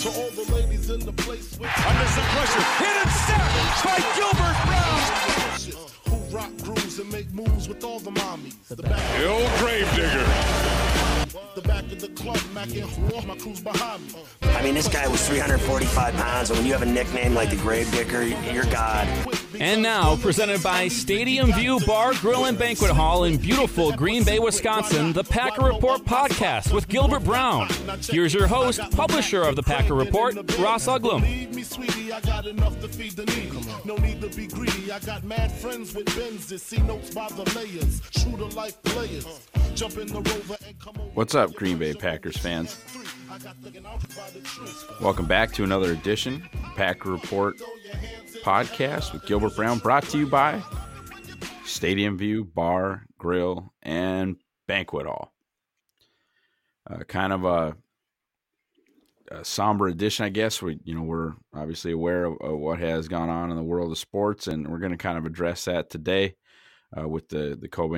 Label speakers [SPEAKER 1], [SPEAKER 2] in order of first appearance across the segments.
[SPEAKER 1] To all the ladies in the place with
[SPEAKER 2] under some pressure, hit and step by Gilbert Brown.
[SPEAKER 1] Who rock grooves and make moves with all the mommies.
[SPEAKER 2] The old Gravedigger.
[SPEAKER 1] The back of the club, macking my crew's behind me.
[SPEAKER 3] I mean, this guy was 345 pounds, and when you have a nickname like the Gravedigger, you're God.
[SPEAKER 4] And now, presented by Stadium View Bar, Grill, and Banquet Hall in beautiful Green Bay, Wisconsin, the Packer Report podcast with Gilbert Brown. Here's your host, publisher of the Packer Report, Ross Uglum.
[SPEAKER 1] Leave me, sweetie, I got enough to feed the needy. No need to be greedy. I got mad friends with Benzes, see notes by the layers, true to life players. Jump in the Rover and come over.
[SPEAKER 5] What's up, Green Bay Packers fans? Welcome back to another edition of Packer Report podcast with Gilbert Brown, brought to you by Stadium View Bar, Grill, and Banquet Hall. Kind of a somber edition, I guess. We're obviously aware of what has gone on in the world of sports, and we're going to kind of address that today with the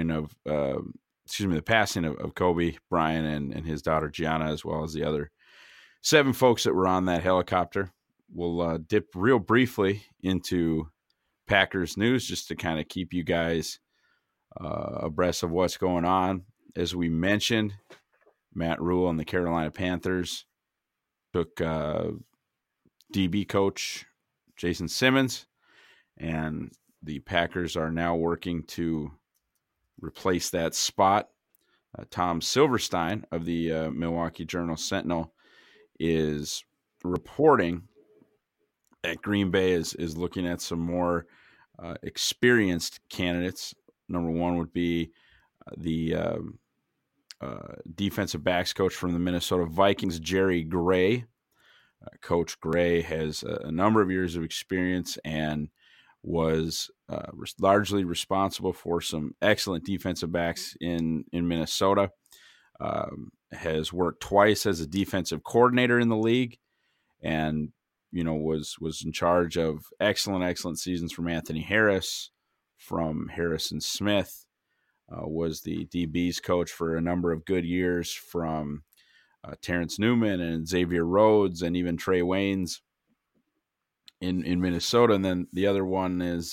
[SPEAKER 5] passing of Kobe Bryant and his daughter Gianna, as well as the other 7 folks that were on that helicopter. We'll dip real briefly into Packers news just to kind of keep you guys abreast of what's going on. As we mentioned, Matt Rhule and the Carolina Panthers took DB coach Jason Simmons, and the Packers are now working to replace that spot. Tom Silverstein of the Milwaukee Journal-Sentinel is reporting that Green Bay is looking at some more experienced candidates. Number one would be the defensive backs coach from the Minnesota Vikings, Jerry Gray. Coach Gray has a number of years of experience and was largely responsible for some excellent defensive backs in Minnesota. Has worked twice as a defensive coordinator in the league, and was in charge of excellent seasons from Anthony Harris, from Harrison Smith. Was the DB's coach for a number of good years from Terrence Newman and Xavier Rhodes and even Trey Waynes in Minnesota. And then the other one is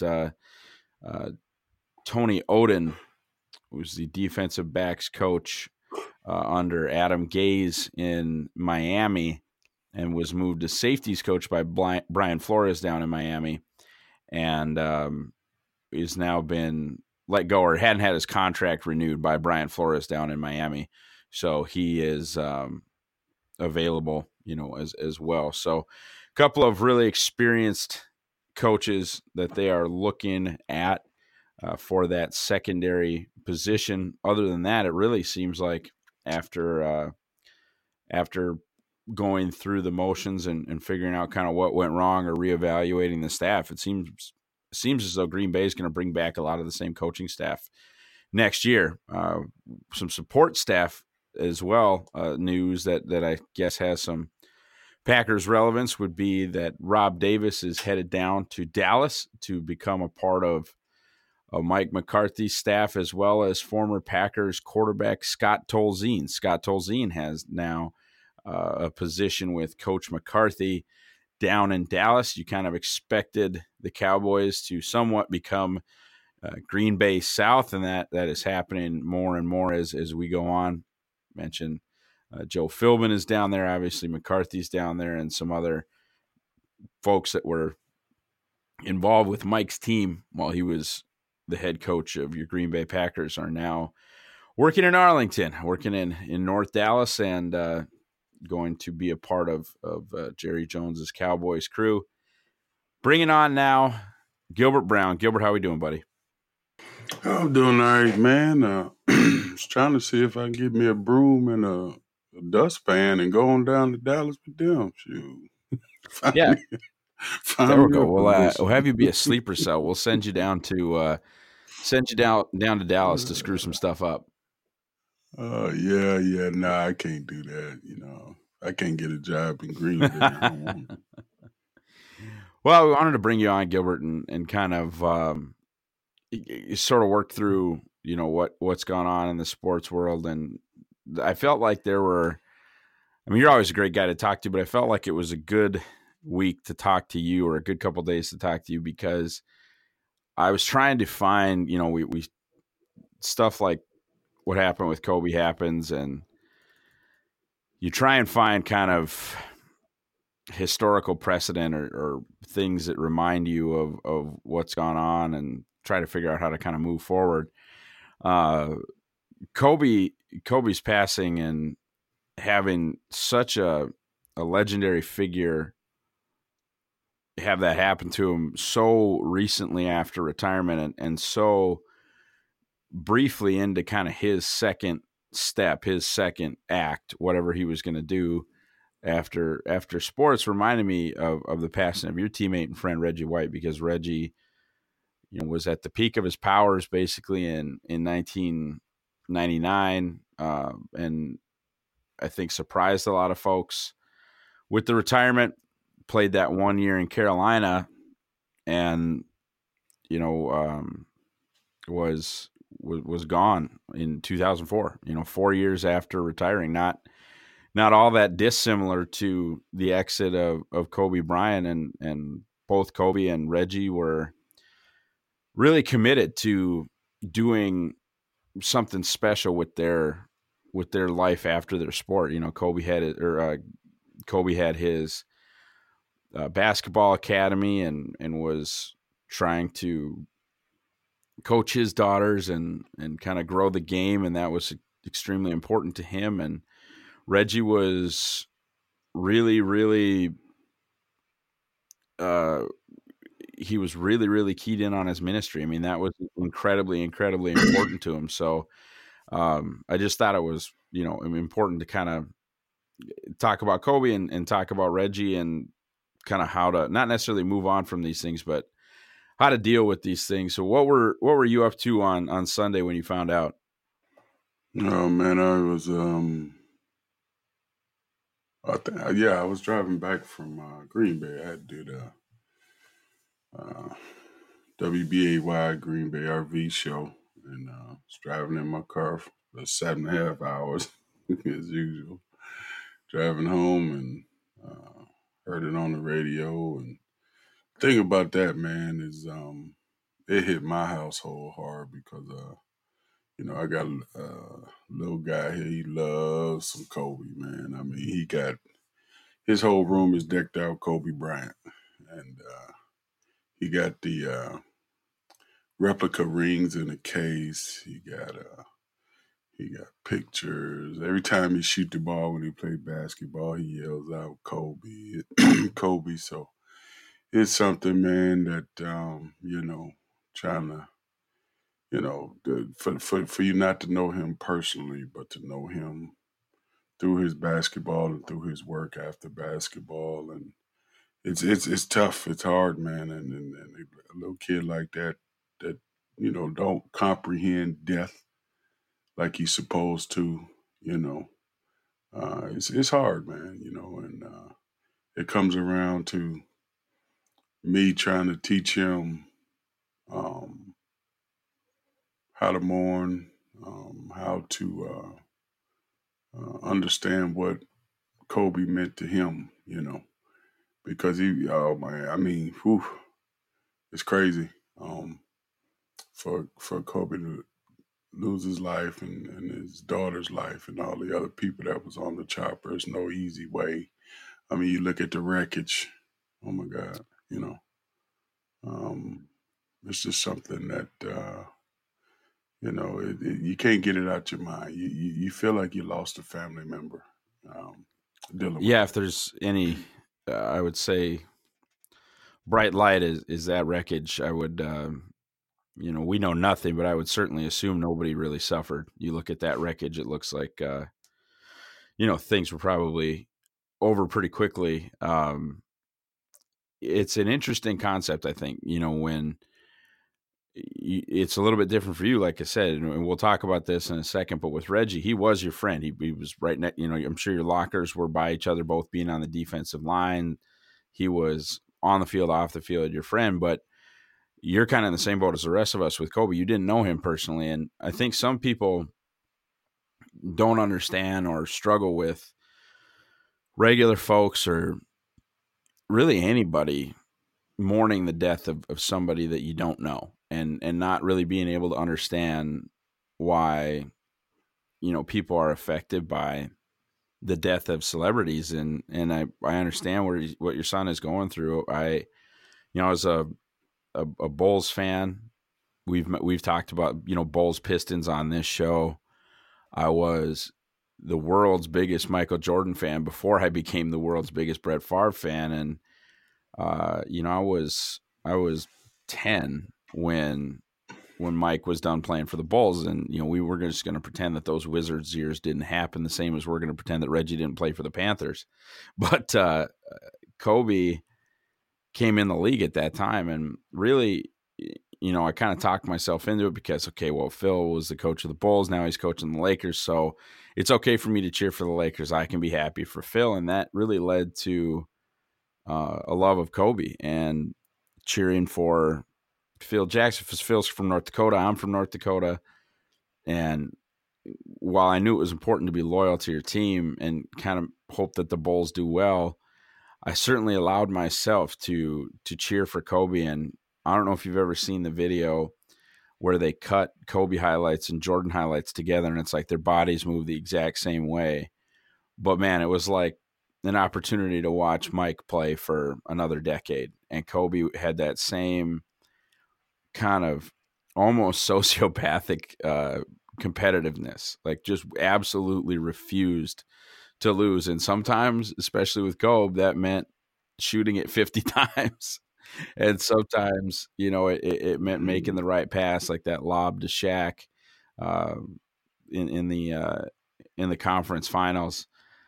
[SPEAKER 5] Tony Oden, who's the defensive backs coach under Adam Gase in Miami, and was moved to safeties coach by Brian Flores down in Miami, and is now been let go or hadn't had his contract renewed by Brian Flores down in Miami. So he is available, as well. So a couple of really experienced coaches that they are looking at for that secondary position. Other than that, it really seems like after going through the motions and figuring out kind of what went wrong or reevaluating the staff, it seems as though Green Bay is going to bring back a lot of the same coaching staff next year. Some support staff as well. News that I guess has some Packers relevance would be that Rob Davis is headed down to Dallas to become a part of Mike McCarthy's staff, as well as former Packers quarterback Scott Tolzien. Scott Tolzien has now a position with Coach McCarthy down in Dallas. You kind of expected the Cowboys to somewhat become Green Bay South, and that is happening more and more as we go on. Mentioned Joe Philbin is down there. Obviously, McCarthy's down there, and some other folks that were involved with Mike's team while he was the head coach of your Green Bay Packers are now working in Arlington, working in North Dallas, and going to be a part of Jerry Jones's Cowboys crew. Bringing on now Gilbert Brown. Gilbert, how we doing, buddy?
[SPEAKER 6] I'm doing all right, man. Just trying to see if I can get me a broom and a dustpan and go on down to Dallas with them. Shoot.
[SPEAKER 5] Yeah. There we go. We'll have you be a sleeper cell. We'll send you down to down to Dallas to screw some stuff up.
[SPEAKER 6] Yeah. Nah, I can't do that. I can't get a job in Green Bay.
[SPEAKER 5] Well, we wanted to bring you on, Gilbert, and kind of sort of work through, what's gone on in the sports world. And I felt like there were I mean, you're always a great guy to talk to, but I felt like it was a good week to talk to you, or a good couple of days to talk to you, because I was trying to find, we stuff like what happened with Kobe happens, and you try and find kind of historical precedent or things that remind you of what's gone on, and try to figure out how to kind of move forward. Kobe's passing, and having such a legendary figure have that happen to him so recently after retirement, and so briefly into kind of his second step, his second act, whatever he was going to do after sports, reminded me of the passing of your teammate and friend Reggie White, because Reggie, was at the peak of his powers basically in 1999, and I think surprised a lot of folks with the retirement. Played that 1 year in Carolina, and was gone in 2004. 4 years after retiring. Not all that dissimilar to the exit of Kobe Bryant, and both Kobe and Reggie were really committed to doing something special with their life after their sport. Kobe had his basketball academy, and was trying to coach his daughters and kind of grow the game, and that was extremely important to him. And Reggie was really, really he was really, really keyed in on his ministry. I mean, that was incredibly, incredibly important to him. So I just thought it was, important to kind of talk about Kobe and talk about Reggie, and kind of how to not necessarily move on from these things, but how to deal with these things. So what were you up to on Sunday when you found out?
[SPEAKER 6] Oh man, I was I was driving back from Green Bay. I had to do the WBAY Green Bay RV show, and was driving in my car for 7.5 hours as usual. Driving home, and heard it on the radio. And the thing about that, man, is it hit my household hard, because I got a little guy here. He loves some Kobe, man. I mean, he got his whole room is decked out Kobe Bryant, and he got the replica rings in a case. He got pictures. Every time he shoot the ball when he played basketball, he yells out Kobe, Kobe. So it's something, man, that trying to, for you not to know him personally, but to know him through his basketball and through his work after basketball, and it's tough. It's hard, man, and a little kid like that don't comprehend death like he's supposed to. It's hard, man. And it comes around to me trying to teach him how to mourn, how to understand what Kobe meant to him, because oh man, I mean, it's crazy for Kobe to lose his life and his daughter's life and all the other people that was on the chopper. It's no easy way. I mean, you look at the wreckage. Oh my God, it's just something that you can't get it out your mind. You feel like you lost a family member.
[SPEAKER 5] If there's any, I would say, bright light is that wreckage. I would, we know nothing, but I would certainly assume nobody really suffered. You look at that wreckage, it looks like, things were probably over pretty quickly. It's an interesting concept, I think, when it's a little bit different for you, like I said, and we'll talk about this in a second, but with Reggie, he was your friend. He was right next, I'm sure your lockers were by each other, both being on the defensive line. He was on the field, off the field, your friend, but you're kind of in the same boat as the rest of us with Kobe. You didn't know him personally. And I think some people don't understand or struggle with regular folks or really anybody mourning the death of somebody that you don't know and not really being able to understand why, people are affected by the death of celebrities. And I understand what your son is going through. As a Bulls fan, we've talked about, Bulls Pistons on this show. I was the world's biggest Michael Jordan fan before I became the world's biggest Brett Favre fan. And, I was 10 when Mike was done playing for the Bulls, and we were just going to pretend that those Wizards years didn't happen, the same as we're going to pretend that Reggie didn't play for the Panthers. But Kobe came in the league at that time, and really, I kind of talked myself into it because, okay, well, Phil was the coach of the Bulls, now he's coaching the Lakers, so it's okay for me to cheer for the Lakers. I can be happy for Phil, and that really led to a love of Kobe and cheering for Phil Jackson. Phil's from North Dakota. I'm from North Dakota. And while I knew it was important to be loyal to your team and kind of hope that the Bulls do well, I certainly allowed myself to cheer for Kobe. And I don't know if you've ever seen the video where they cut Kobe highlights and Jordan highlights together, and it's like their bodies move the exact same way. But man, it was like an opportunity to watch Mike play for another decade. And Kobe had that same kind of almost sociopathic competitiveness, like just absolutely refused to lose. And sometimes, especially with Kobe, that meant shooting it 50 times. And sometimes, it meant making the right pass, like that lob to Shaq in the conference finals.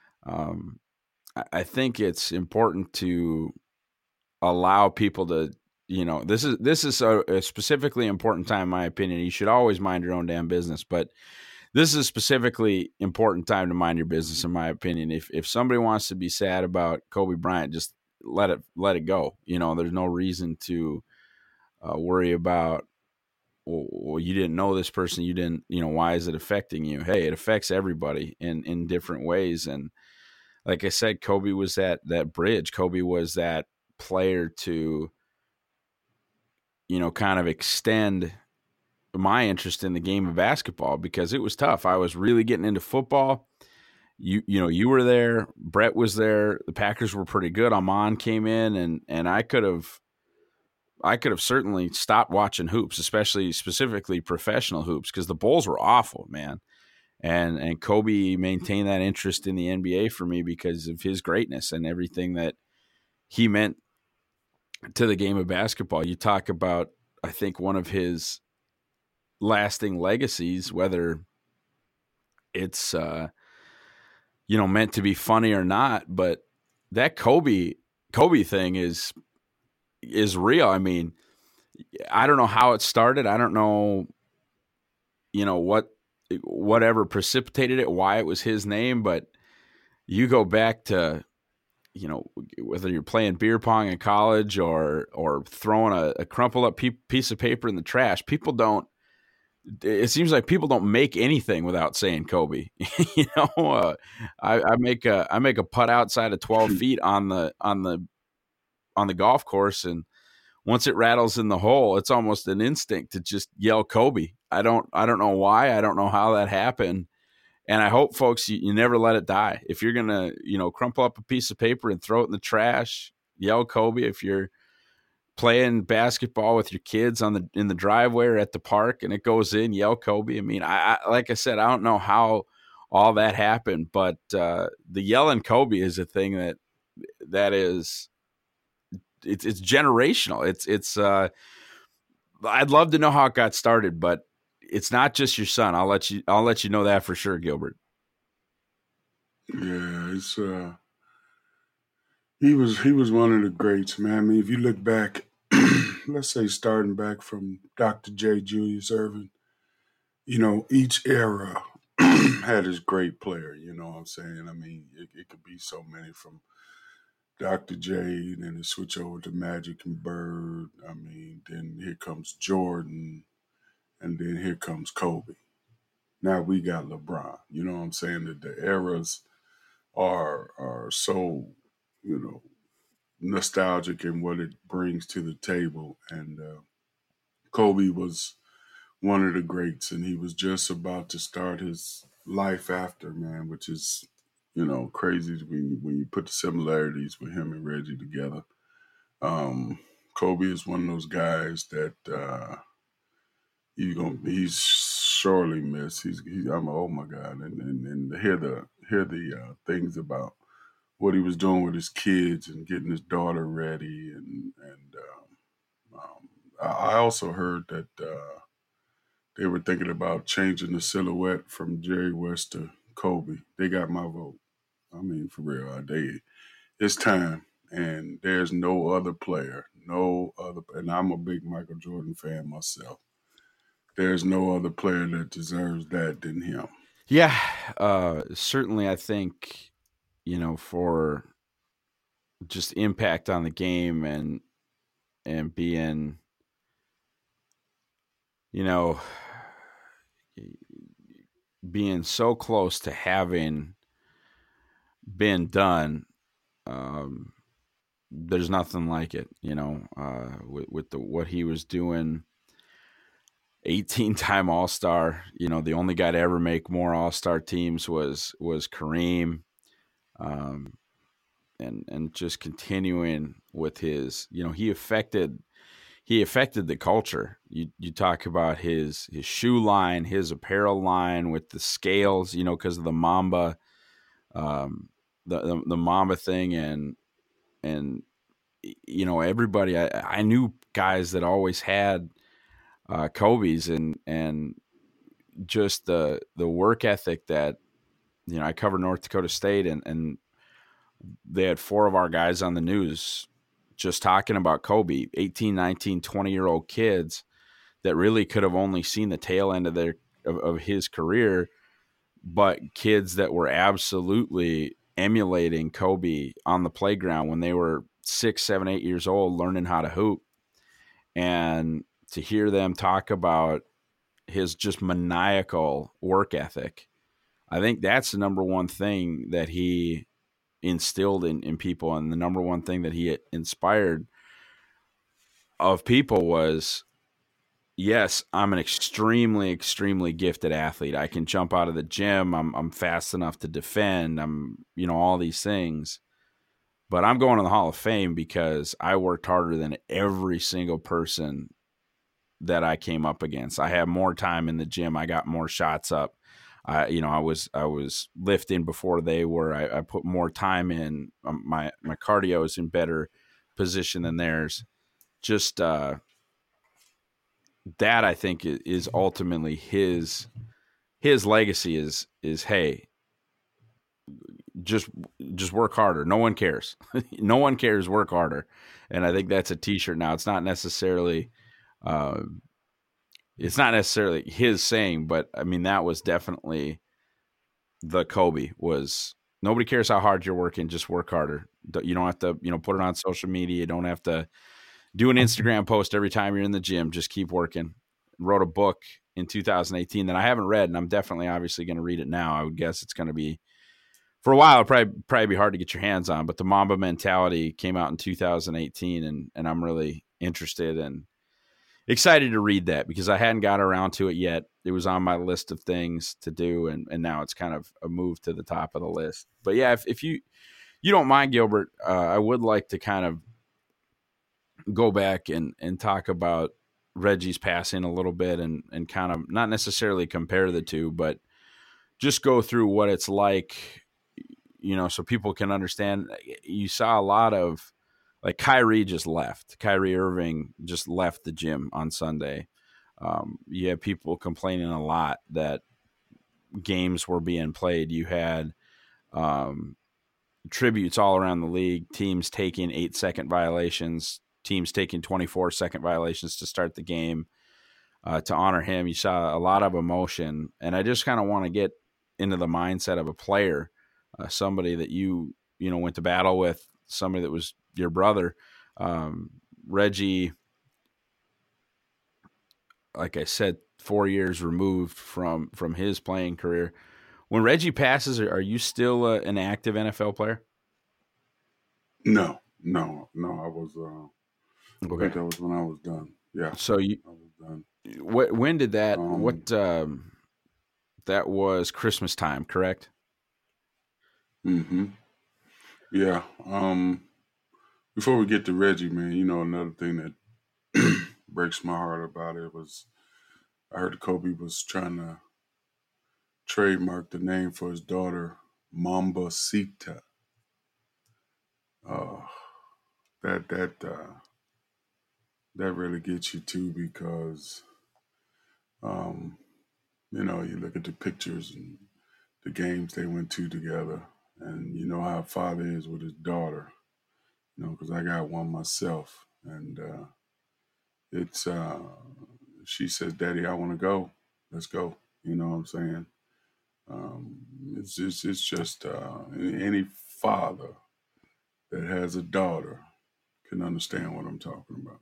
[SPEAKER 5] I think it's important to allow people to, this is a specifically important time, in my opinion. You should always mind your own damn business, but this is a specifically important time to mind your business, in my opinion. If somebody wants to be sad about Kobe Bryant, just let it go. There's no reason to worry about, well, you didn't know this person. You didn't, why is it affecting you? Hey, it affects everybody in different ways. And like I said, Kobe was that bridge. Kobe was that player to, kind of extend my interest in the game of basketball, because it was tough. I was really getting into football. You were there. Brett was there. The Packers were pretty good. Amon came in, and I could have certainly stopped watching hoops, specifically professional hoops, because the Bulls were awful, man. And Kobe maintained that interest in the NBA for me because of his greatness and everything that he meant to the game of basketball. You talk about, I think, one of his lasting legacies, whether it's meant to be funny or not, but that Kobe thing is real. I mean, I don't know how it started. I don't know, whatever precipitated it, why it was his name, but you go back to, whether you're playing beer pong in college or throwing a crumpled up piece of paper in the trash, it seems like people don't make anything without saying Kobe. I make a putt outside of 12 feet on the golf course, and once it rattles in the hole, it's almost an instinct to just yell Kobe. I don't know why. I don't know how that happened. And I hope, folks, you never let it die. If you're going to, crumple up a piece of paper and throw it in the trash, yell Kobe. If you're playing basketball with your kids in the driveway or at the park and it goes in, yell Kobe. I mean, I like I said, I don't know how all that happened, but the yelling Kobe is a thing that is it's generational. It's I'd love to know how it got started, but it's not just your son. I'll let you know that for sure, Gilbert.
[SPEAKER 6] Yeah, it's he was one of the greats, man. I mean, if you look back, let's say starting back from Dr. J. Julius Erving, each era had his great player. You know what I'm saying? I mean, it could be so many, from Dr. J, then it switch over to Magic and Bird. I mean, then here comes Jordan, and then here comes Kobe. Now we got LeBron. You know what I'm saying? The eras are so, nostalgic in what it brings to the table. And Kobe was one of the greats, and he was just about to start his life after, man, which is, crazy when you put the similarities with him and Reggie together. Kobe is one of those guys that he's sorely missed. Oh my God, and to hear the things about what he was doing with his kids and getting his daughter ready, and I also heard that they were thinking about changing the silhouette from Jerry West to Kobe. They got my vote. I mean, for real, it's time. And there's no other player, and I'm a big Michael Jordan fan myself. There's no other player that deserves that than him.
[SPEAKER 5] Yeah, certainly I think, for just impact on the game and being, being so close to having been done, there's nothing like it, with what he was doing. 18-time All-Star, the only guy to ever make more All-Star teams was Kareem. And just continuing with his, he affected the culture. You talk about his shoe line, his apparel line with the scales, because of the Mamba, the Mamba thing, and everybody. I knew guys that always had Kobe's, and just the work ethic that, I covered North Dakota State, and they had 4 of our guys on the news just talking about Kobe, 18, 19, 20-year-old kids that really could have only seen the tail end of his career, but kids that were absolutely emulating Kobe on the playground when they were 6, 7, 8 years old, learning how to hoop. And to hear them talk about his just maniacal work ethic, I think that's the number one thing that he instilled in people, and the number one thing that he inspired of people was, yes, I'm an extremely, extremely gifted athlete. I can jump out of the gym. I'm fast enough to defend. I'm, all these things, but I'm going to the Hall of Fame because I worked harder than every single person that I came up against. I had more time in the gym. I got more shots up. I was lifting before they were. I put more time in. My cardio is in better position than theirs. Just that, I think, is ultimately his legacy. Is hey, just work harder. No one cares. No one cares. Work harder. And I think that's a T-shirt now. It's not necessarily. It's not necessarily his saying, but I mean, that was definitely the Kobe was, nobody cares how hard you're working, just work harder. You don't have to, put it on social media. You don't have to do an Instagram post every time you're in the gym. Just keep working. Wrote a book in 2018 that I haven't read, and I'm definitely obviously going to read it now. I would guess it's going to be, for a while, it'll probably be hard to get your hands on, but the Mamba Mentality came out in 2018, and I'm really interested and excited to read that because I hadn't got around to it yet. It was on my list of things to do, and now it's kind of a move to the top of the list. But yeah, if you don't mind, Gilbert, I would like to kind of go back and talk about Reggie's passing a little bit and kind of not necessarily compare the two, but just go through what it's like, so people can understand. You saw a lot of, like, Kyrie just left. Kyrie Irving just left the gym on Sunday. You had people complaining a lot that games were being played. You had tributes all around the league, teams taking 8-second violations, teams taking 24-second violations to start the game to honor him. You saw a lot of emotion, and I just kind of want to get into the mindset of a player, somebody that you went to battle with, somebody that was your brother. Reggie, like I said, 4 years removed from his playing career. When Reggie passes, are you still an active NFL player?
[SPEAKER 6] No. I was. I
[SPEAKER 5] Okay.
[SPEAKER 6] think that was when I was done. Yeah.
[SPEAKER 5] So
[SPEAKER 6] I was done.
[SPEAKER 5] when did that? That was Christmas time, correct?
[SPEAKER 6] Mm-hmm. Yeah. Before we get to Reggie, man, another thing that breaks my heart about it was I heard Kobe was trying to trademark the name for his daughter, Mambacita. That really gets you too, because you look at the pictures and the games they went to together, and you know how a father is with his daughter. Because I got one myself, and it's she says, "Daddy, I want to go. Let's go." You know what I'm saying? It's just any father that has a daughter can understand what I'm talking about.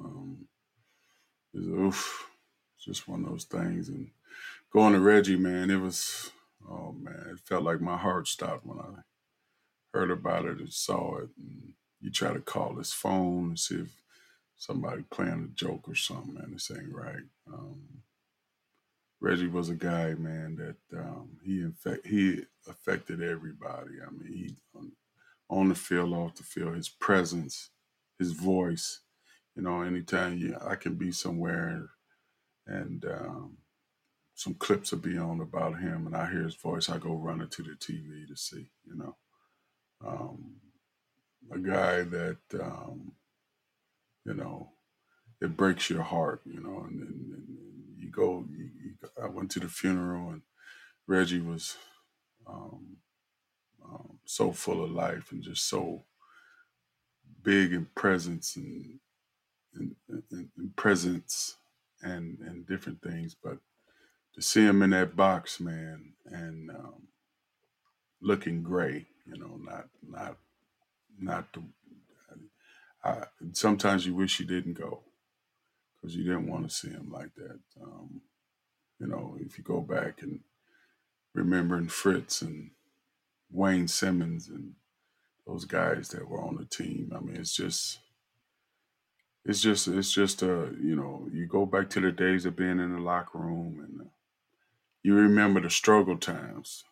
[SPEAKER 6] It's just one of those things. And going to Reggie, man, it felt like my heart stopped when I heard about it and saw it. And you try to call his phone and see if somebody playing a joke or something, man. This ain't right. Reggie was a guy, man, that he affected everybody. I mean, he on the field, off the field, his presence, his voice. Anytime I can be somewhere and some clips will be on about him, and I hear his voice, I go running to the TV to see. A guy that it breaks your heart. And you go. I went to the funeral, and Reggie was so full of life and just so big in presence and presence and different things. But to see him in that box, man, and looking gray, not the. Sometimes you wish you didn't go because you didn't want to see him like that. If you go back and remembering Fritz and Wayne Simmons and those guys that were on the team, I mean, it's just you go back to the days of being in the locker room, and you remember the struggle times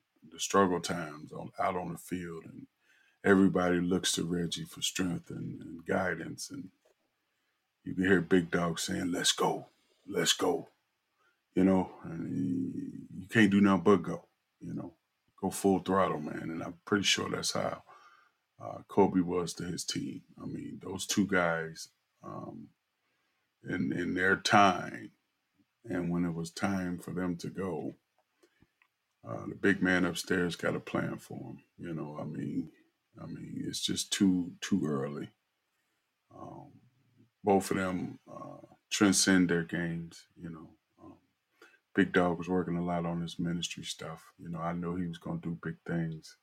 [SPEAKER 6] out on the field, and everybody looks to Reggie for strength and guidance, and you can hear Big Dog saying, "Let's go, let's go," and you can't do nothing but go, go full throttle, man. And I'm pretty sure that's how Kobe was to his team. I mean, those two guys, in their time, and when it was time for them to go, the big man upstairs got a plan for him. I mean, it's just too early. Both of them transcend their games. Big Dog was working a lot on his ministry stuff. I know he was going to do big things.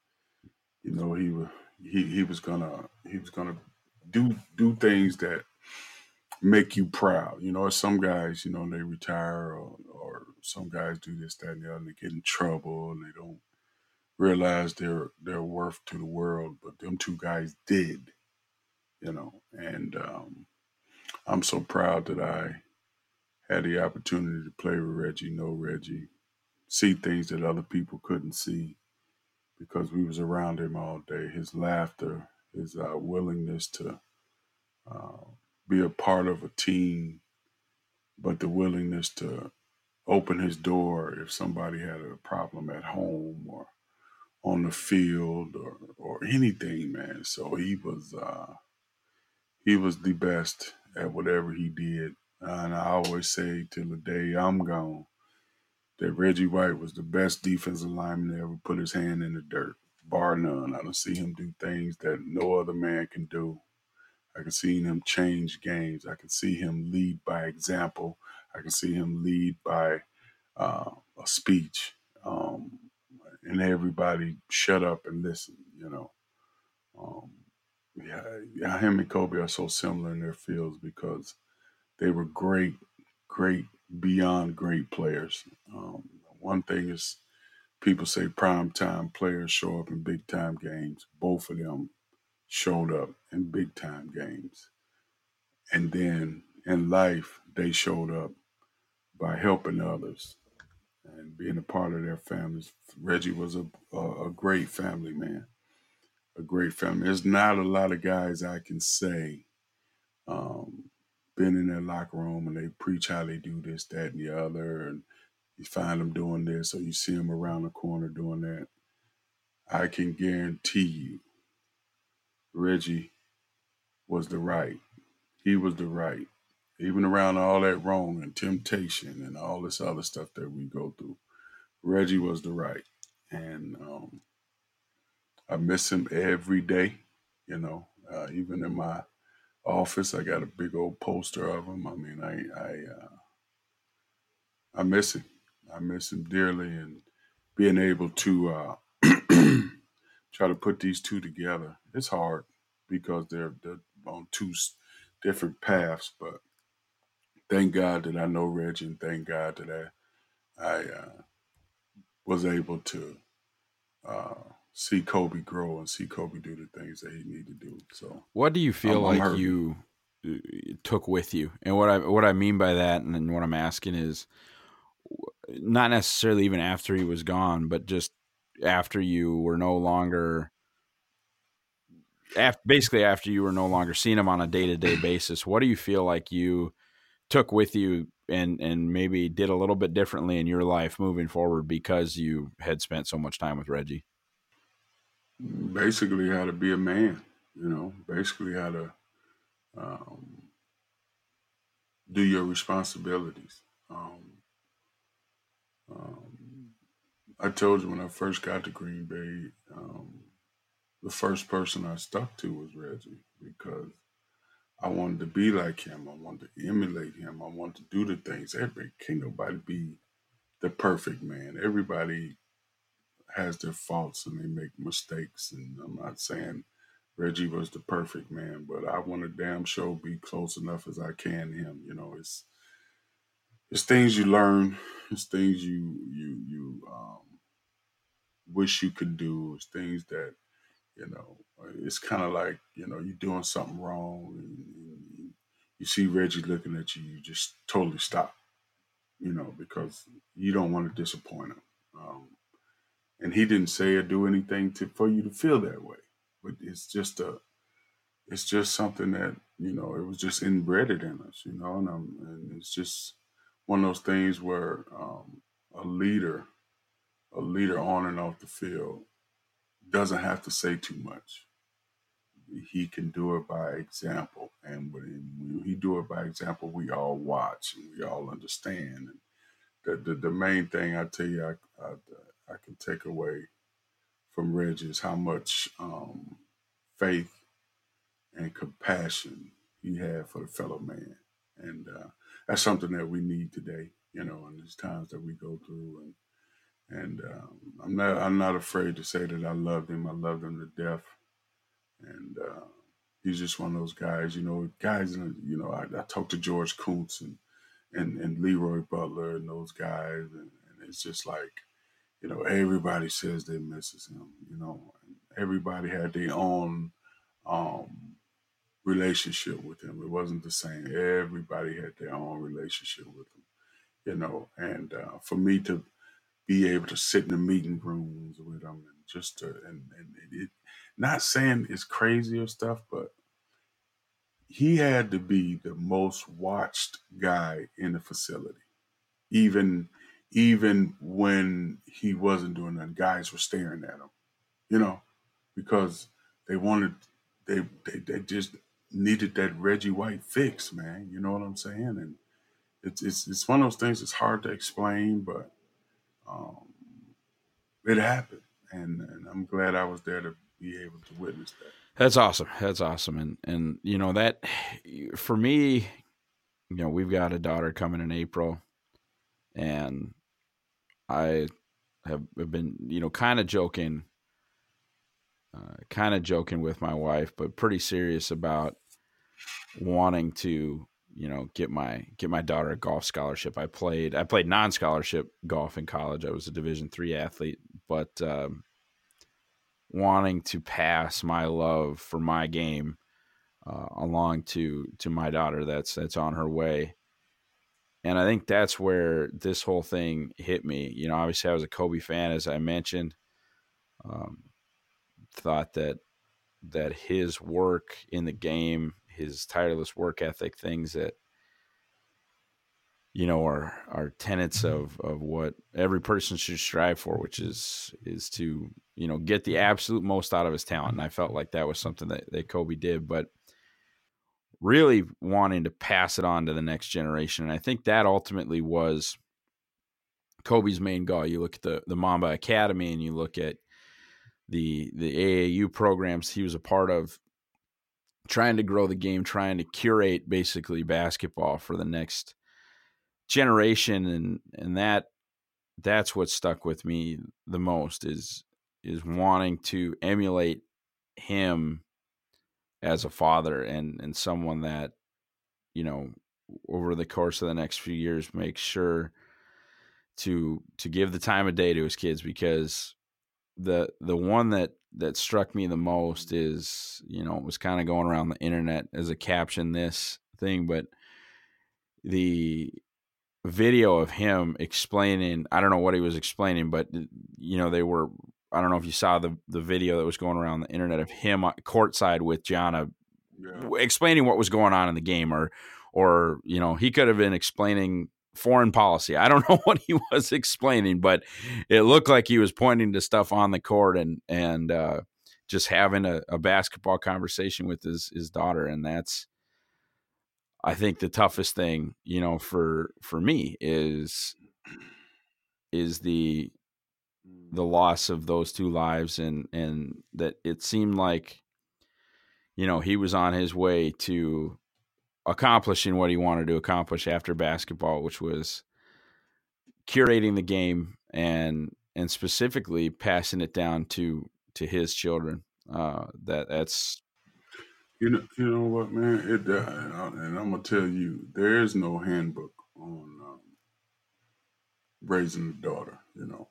[SPEAKER 6] He was gonna do things that make you proud. Some guys, they retire, or some guys do this, that, and the other, and they get in trouble, and they don't realize their worth to the world. But them two guys did, and I'm so proud that I had the opportunity to play with Reggie, know Reggie, see things that other people couldn't see because we was around him all day. His laughter, his willingness to be a part of a team, but the willingness to open his door if somebody had a problem at home or on the field or anything, man. So he was the best at whatever he did. And I always say till the day I'm gone that Reggie White was the best defensive lineman that ever put his hand in the dirt, bar none. I don't see him do things that no other man can do. I can see him change games. I can see him lead by example. I can see him lead by a speech, and everybody shut up and listen. Him and Kobe are so similar in their fields because they were great, beyond great players. One thing is people say primetime players show up in big-time games. Both of them showed up in big-time games. And then in life, they showed up by helping others and being a part of their families. Reggie was a great family man, a great family. There's not a lot of guys I can say been in their locker room and they preach how they do this, that, and the other, and you find them doing this or you see them around the corner doing that. I can guarantee you Reggie was the right. He was the right. Even around all that wrong and temptation and all this other stuff that we go through, Reggie was the right. And I miss him every day, even in my office, I got a big old poster of him. I mean, I miss him. I miss him dearly, and being able to try to put these two together, it's hard because they're on two different paths. But thank God that I know Reggie, and thank God that I was able to see Kobe grow and see Kobe do the things that he needed to do. So,
[SPEAKER 5] what do you feel like you took with you? And what I mean by that, and what I'm asking is not necessarily even after he was gone, but just after you were no longer, basically after you were no longer seeing him on a day-to-day basis. What do you feel like you took with you and maybe did a little bit differently in your life moving forward because you had spent so much time with Reggie?
[SPEAKER 6] Basically how to be a man, basically how to do your responsibilities. I told you when I first got to Green Bay, the first person I stuck to was Reggie because I wanted to be like him. I wanted to emulate him. I wanted to do the things. Can't nobody be the perfect man. Everybody has their faults and they make mistakes. And I'm not saying Reggie was the perfect man, but I want to damn sure be close enough as I can to him. It's things you learn. It's things you wish you could do. It's things that, it's kind of like, you're doing something wrong and you see Reggie looking at you, you just totally stop, because you don't want to disappoint him. And he didn't say or do anything for you to feel that way, but it's just something that, it was just embedded in us, and it's just one of those things where a leader on and off the field doesn't have to say too much. He can do it by example, and when he do it by example, we all watch and we all understand. And the main thing I tell you, I can take away from Reggie is how much faith and compassion he had for the fellow man, and that's something that we need today. In these times that we go through, and I'm not afraid to say that I loved him. I loved him to death. And he's just one of those guys, guys, I talked to George Kuntz and Leroy Butler and those guys. And it's just like, everybody says they misses him, and everybody had their own relationship with him. It wasn't the same. Everybody had their own relationship with him, and for me to be able to sit in the meeting rooms with him and just and it, not saying it's crazy or stuff, but he had to be the most watched guy in the facility. Even when he wasn't doing that, guys were staring at him, because they just needed that Reggie White fix, man. You know what I'm saying? And it's one of those things that's hard to explain, but it happened. And I'm glad I was there to be able to witness that.
[SPEAKER 5] That's awesome. That's awesome. And that for me, we've got a daughter coming in April, and I have been, kind of joking with my wife, but pretty serious about wanting to, get my daughter a golf scholarship. I played non-scholarship golf in college. I was a Division III athlete, but wanting to pass my love for my game along to my daughter that's on her way. And I think that's where this whole thing hit me. You know, obviously I was a Kobe fan, as I mentioned. Thought that his work in the game, his tireless work ethic, things that, you know, are tenets of what every person should strive for, which is to, you know, get the absolute most out of his talent. And I felt like that was something that Kobe did, but really wanting to pass it on to the next generation. And I think that ultimately was Kobe's main goal. You look at the Mamba Academy and you look at the AAU programs he was a part of, trying to grow the game, trying to curate basically basketball for the next generation. And that's what stuck with me the most is wanting to emulate him as a father and someone that, you know, over the course of the next few years makes sure to give the time of day to his kids. Because the one that struck me the most is, you know, it was kind of going around the internet as a caption, this thing, but the video of him explaining, I don't know what he was explaining, but, you know, I don't know if you saw the video that was going around the internet of him courtside with Gianna, explaining what was going on in the game, or, you know, he could have been explaining foreign policy. I don't know what he was explaining, but it looked like he was pointing to stuff on the court and just having a basketball conversation with his daughter. And that's, I think, the toughest thing, you know, for me is the loss of those two lives, and that it seemed like, you know, he was on his way to accomplishing what he wanted to accomplish after basketball, which was curating the game and specifically passing it down to his children. That's
[SPEAKER 6] you know what, man, and I'm gonna tell you, there is no handbook on raising a daughter, you know,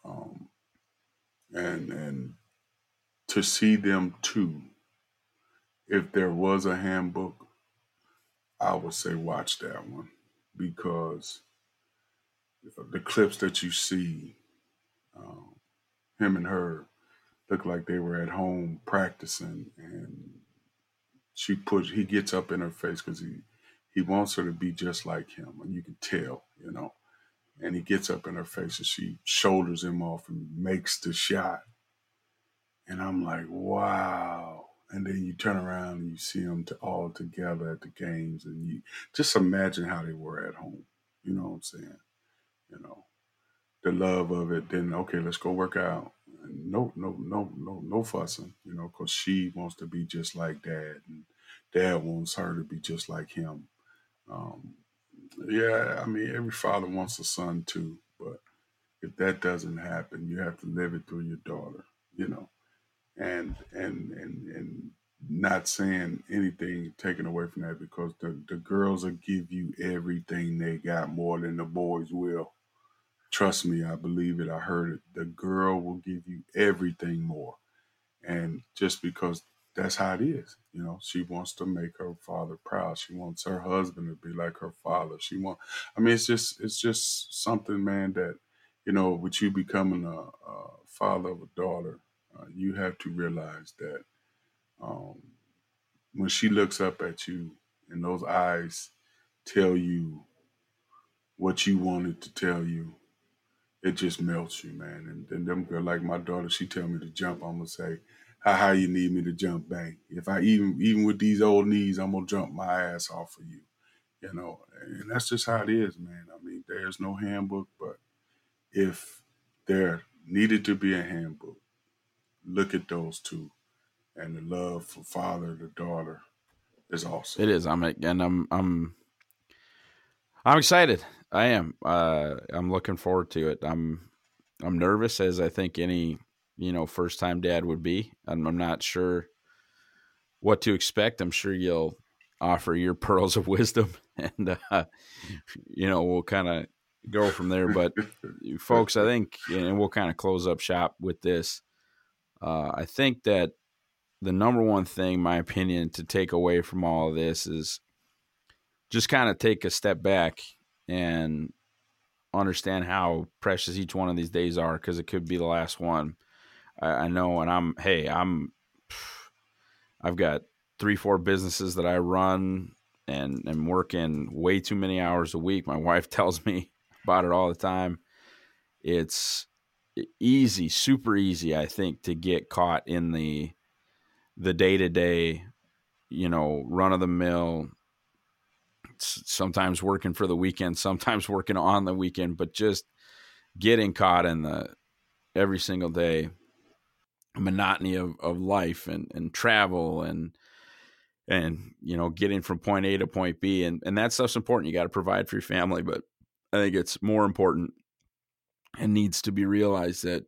[SPEAKER 6] and to see them too. If there was a handbook, I would say watch that one, because the clips that you see, him and her look like they were at home practicing, and he gets up in her face because he wants her to be just like him, and you can tell, you know, and he gets up in her face and she shoulders him off and makes the shot. And I'm like, wow. And then you turn around and you see them all together at the games, and you just imagine how they were at home. You know what I'm saying? You know, the love of it. Then, okay, let's go work out. And no fussing, you know, because she wants to be just like dad, and dad wants her to be just like him. Yeah, I mean, every father wants a son too, but if that doesn't happen, you have to live it through your daughter, you know. And not saying anything taken away from that, because the girls will give you everything they got, more than the boys will. Trust me, I believe it. I heard it. The girl will give you everything more. And just because that's how it is, you know, she wants to make her father proud. She wants her husband to be like her father. It's just something, man, that, you know, with you becoming a father of a daughter, you have to realize that when she looks up at you and those eyes tell you what you wanted to tell you, it just melts you, man. And then them girl, like my daughter, she tell me to jump, I'm gonna say, how high you need me to jump, bang. If I even with these old knees, I'm gonna jump my ass off of you, you know. And that's just how it is, man. I mean, there's no handbook, but if there needed to be a handbook, look at those two, and the love for father to daughter is awesome.
[SPEAKER 5] It is. I'm excited. I am. I'm looking forward to it. I'm nervous, as I think any, you know, first time dad would be. I'm not sure what to expect. I'm sure you'll offer your pearls of wisdom, and you know, we'll kind of go from there. But folks, I think, and we'll kind of close up shop with this. I think that the number one thing, my opinion, to take away from all of this is just kind of take a step back and understand how precious each one of these days are, because it could be the last one. I know, and I've got 3-4 businesses that I run and am working way too many hours a week. My wife tells me about it all the time. It's easy, super easy, I think, to get caught in the day-to-day, run of the mill, sometimes working for the weekend, sometimes working on the weekend, but just getting caught in the every single day monotony of life and travel and getting from point A to point B. And that stuff's important. You got to provide for your family, but I think it's more important and needs to be realized that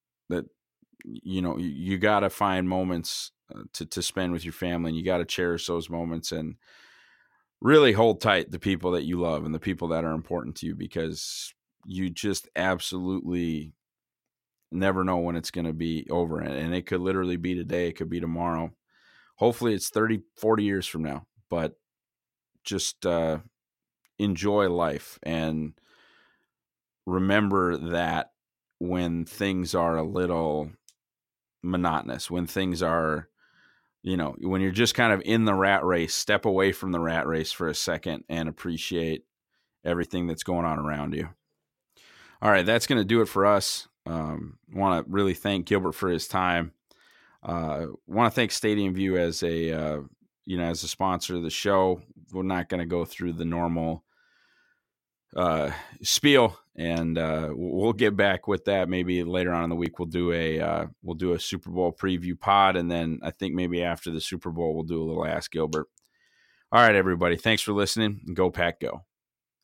[SPEAKER 5] you got to find moments to spend with your family, and you got to cherish those moments and really hold tight the people that you love and the people that are important to you, because you just absolutely never know when it's going to be over. And it could literally be today. It could be tomorrow. Hopefully it's 30, 40 years from now, but just enjoy life and remember that when things are a little monotonous, when things are, when you're just kind of in the rat race, step away from the rat race for a second and appreciate everything that's going on around you. All right, that's going to do it for us. Want to really thank Gilbert for his time. Want to thank Stadium View as a sponsor of the show. We're not going to go through the normal spiel, and we'll get back with that maybe later on in the week. We'll do a Super Bowl preview pod, and then I think maybe after the Super Bowl we'll do a little Ask Gilbert. All right, everybody, thanks for listening, and go Pack Go.